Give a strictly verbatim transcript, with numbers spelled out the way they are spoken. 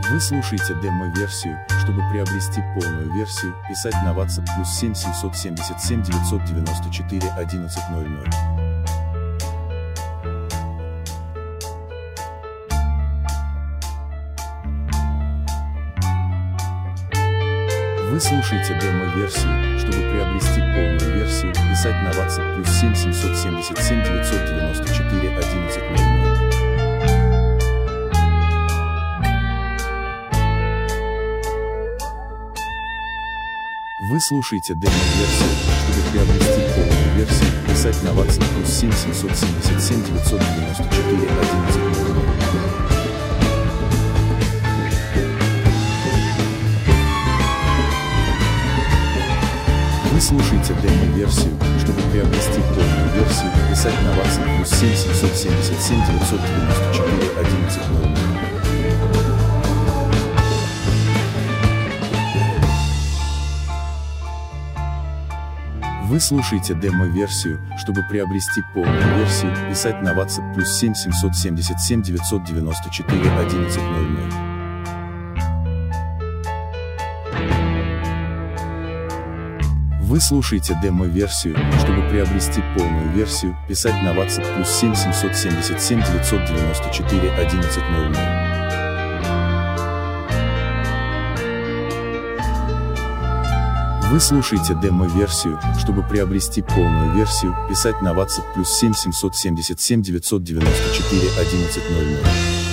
Вы слушаете демо-версию. Чтобы приобрести полную версию, писать на WhatsApp плюс семь семьсот семьдесят семь девятьсот девяносто четыре одиннадцать ноль ноль. Вы слушаете демо-версию. Чтобы приобрести полную версию, писать на WhatsApp плюс семь семьсот семьдесят семь девятьсот девяносто четыре одиннадцать ноль ноль. Вы слушаете демо-версию. Чтобы приобрести полную версию, писать на WhatsApp плюс семь семьсот семьдесят семь девятьсот девяносто четыре одиннадцать ноль ноль. Вы слушаете демо-версию. Чтобы приобрести полную версию, писать на WhatsApp плюс семь семьсот семьдесят семь девятьсот девяносто четыре одиннадцать ноль ноль. Вы слушаете демо-версию. Чтобы приобрести полную версию, писать на WhatsApp плюс семь семьсот семьдесят семь девятьсот девяносто четыре одиннадцать ноль ноль. Вы слушаете демо-версию. Чтобы приобрести полную версию, писать на WhatsApp плюс семь семьсот семьдесят семь девятьсот девяносто четыре одиннадцать ноль ноль. Вы слушаете демо-версию. Чтобы приобрести полную версию, писать на WhatsApp плюс семь семьсот семьдесят семь девятьсот девяносто четыре одиннадцать ноль ноль.